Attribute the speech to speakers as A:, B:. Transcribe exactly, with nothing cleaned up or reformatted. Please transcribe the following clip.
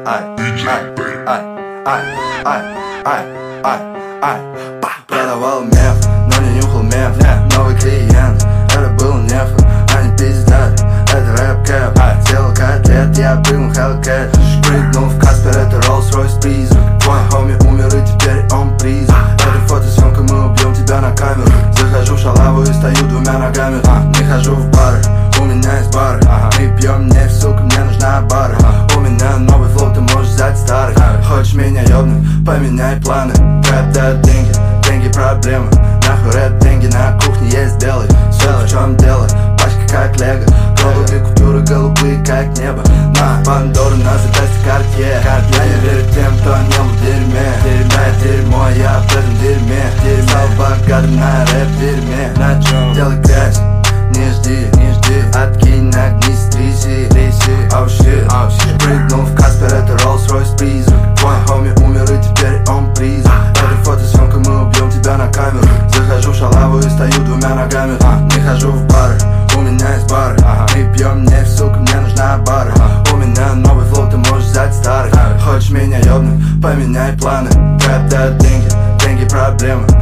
A: ай, ай, ай, ай, ай, ай, ай. Продавал меф, но не нюхал меф. Новый клиент, это был неф. Они пиздят, это рэп-кэп. Сделал котлет, я прыгнул Hellcat. Прыгнул в Каспер, это Rolls-Royce призрак. Твой хоми умер и теперь он призрак. Это фотосъемка, мы убьем тебя на камеру. Захожу в шалаву и стою двумя ногами. Не хожу в бары, у меня есть бары. Мы пьем нефть, сука, мне нужна бара. У меня новый флоу, ты можешь взять старый. Хочешь меня ёбнуть, поменяй планы. Рэп дает деньги, деньги проблемы. Нахуй рэп, деньги на кухне есть белый. Все в чем дело, пачка как лего. Голубые купюры, голубые как небо. На Пандору, на запястье Cartier. Я не верю тем, кто не был в дерьме. Дерьмо, дерьмо, я в этом дерьме. Стал богатым на рэп-дерьме. На чем делай грязь, не жди, не жди. Откинь, нагнись, тряси, тряси. Oh shit, oh shit. Прыгнул в Каспер, это Rolls-Royce призрак. Твой хоми умер и теперь он призрак. Это фотосъемка, мы убьем тебя на камеру. Захожу в шалаву и стою двумя ногами. Не хожу в бары, у меня есть бары. Мы пьем нефть, сука, мне нужна бара. У меня новый флоу, ты можешь взять старый. Хочешь меня ёбнуть, поменяй планы. Рэп дает деньги, деньги проблемы.